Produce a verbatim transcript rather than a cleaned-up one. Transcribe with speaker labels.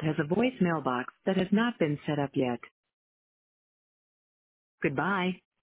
Speaker 1: has a voice mailbox that has not been set up yet. Goodbye.